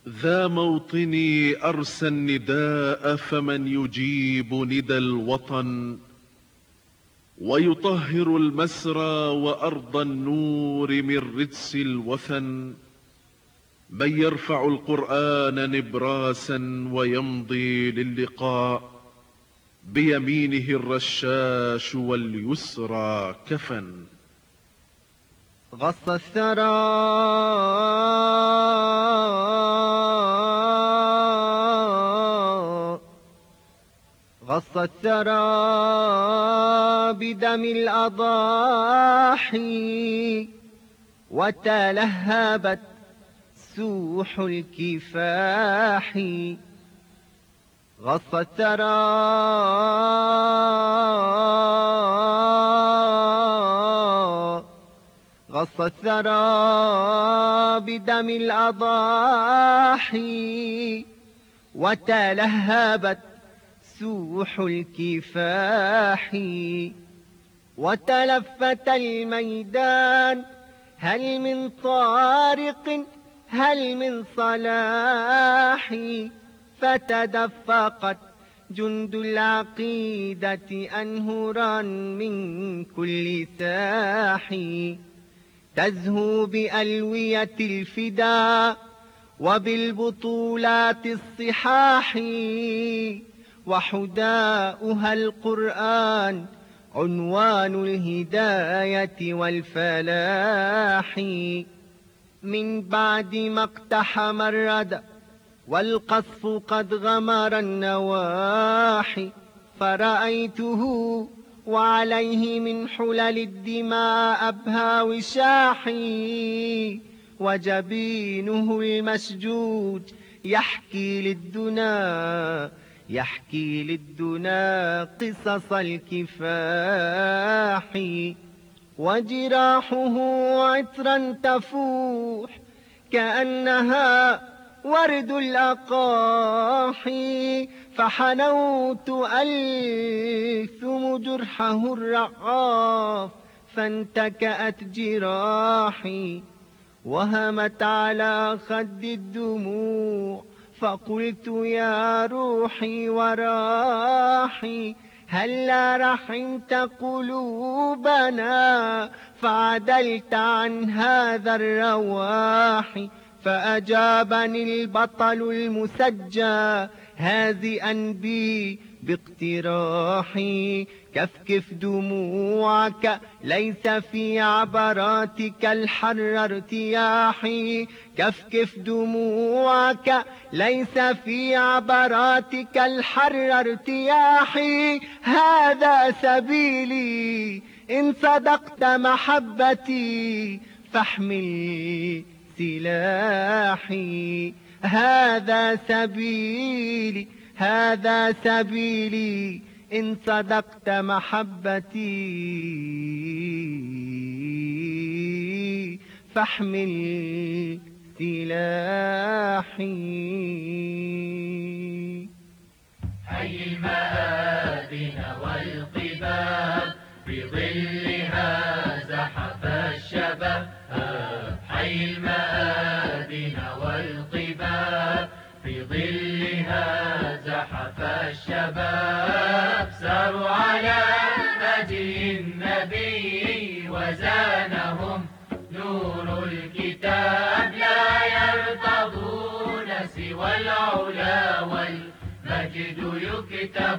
ذا موطني أرسى النداء، فمن يجيب ندى الوطن ويطهر المسرى وأرض النور من رجس الوثن؟ من يرفع القرآن نبراسا ويمضي للقاء، بيمينه الرشاش واليسرى كفن. غص الثرى غص الثرى بدم الأضاحي، وتلهبت سوح الكفاح. غص الثرى غص الثرى بدم الأضاحي، وتلهبت سوح الكفاح. وتلفت الميدان، هل من طارق هل من صلاح؟ فتدفقت جند العقيدة أنهرا من كل ساح، تزهو بألوية الفداء وبالبطولات الصحاح، وحداؤها القرآن عنوان الهداية والفلاح. من بعد ما اقتحم الردى والقصف قد غمر النواحي، فرأيته وعليه من حلل الدماء أبهى وشاحي، وجبينه المسجود يحكي للدنا قصص الكفاح. وجراحه عطرا تفوح كأنها ورد الأقاحي، فحنوت ألثم جرحه الرعاف فانتكأت جراحي، وهمت على خد الدموع فقلت يا روحي وراحي، هلا رحمت قلوبنا فعدلت عن هذا الرواح. فأجابني البطل المسجى هازئا بي باقتراحي، كفكف دموعك ليس في عبراتك الحر ارتياحي، كفكف دموعك ليس في عبراتك الحر ارتياحي، هذا سبيلي إن صدقت محبتي فاحمل سلاحي، هذا سبيلي إن صدقت محبتي فاحمل سلاحي. حي المآذن والقباب بظلها زحف الشباب، حي المآذن والقباب بظلها زحف الشباب، ساروا على هدي النبي وزانهم نور الكتاب، لا يرتضون سوى العلا والمجد يكتب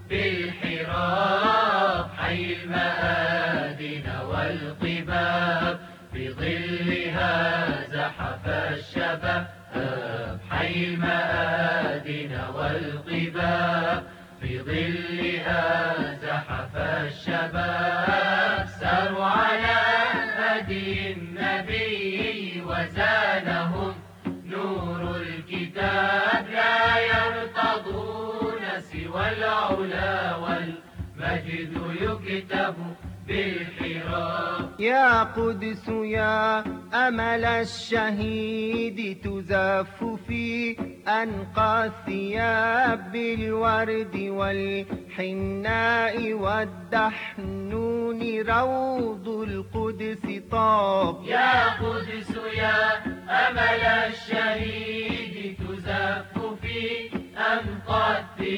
بالحراب، حي المآذن والقباب بظلها زحف الشباب، حي المآذن والقباب بظلها زحف الشباب، ساروا على هدي النبي وزانهم نور الكتاب، لا يرتضون سوى العلا والمجد يكتب بالحراب. يا قدس يا أمل الشهيد تزف في أنقى الثياب بالورد والحناء والدحنون، روض القدس طاب. يا قدس يا أمل الشهيد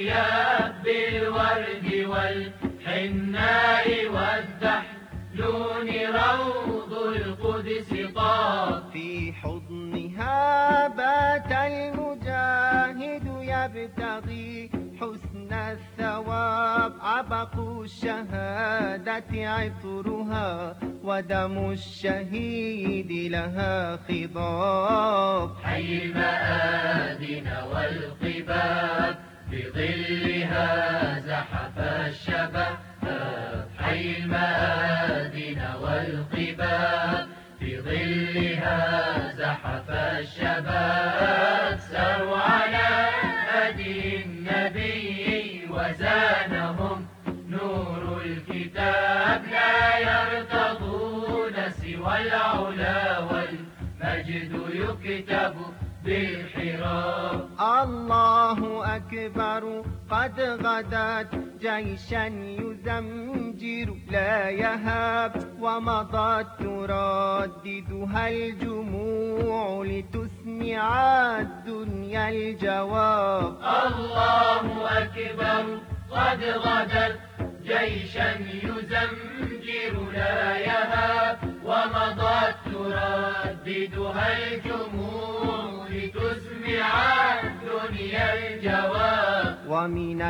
الثياب بالورد والحناء والدحلون روض القدس طاب. في حضنها بات المجاهد يبتغي حسن الثواب. عبق الشهادة عطرها ودم الشهيد لها خضاب. حي المآذن والقباب بظلها زحف الشباب. حي المآذن والقباب بظلها زحف الشباب. سروا على هدي النبي وزانهم نور الكتاب. لا يرتضون سوى العلا والمجد يكتب بالحراب. الله أكبر قد غدت جيشا يزمجر لا يهاب. ومضت ترددها الجموع لتسمع الدنيا الجواب. الله أكبر قد غدت جيشا يزمجر لا يهاب. ومضت ترددها الجموع لتسمع الدنيا الجواب. ومن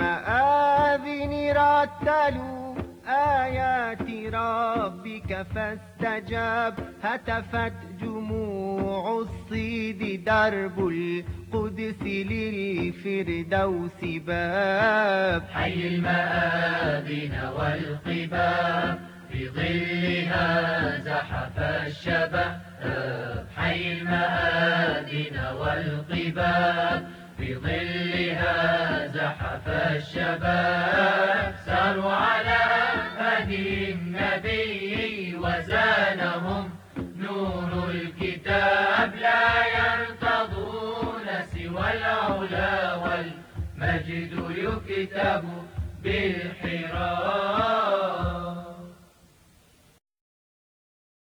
المآذن رتلوا آيات ربك فاستجاب. هتفت جموع الصيد درب القدس للفردوس باب. حي المآذن والقباب بظلها زحف الشباب. حي المآذن والقباب بظلها زحف الشباب. ساروا على هدي النبي وزانهم نور الكتاب. لا يرتضون سوى العلا والمجد يكتب بالحراب.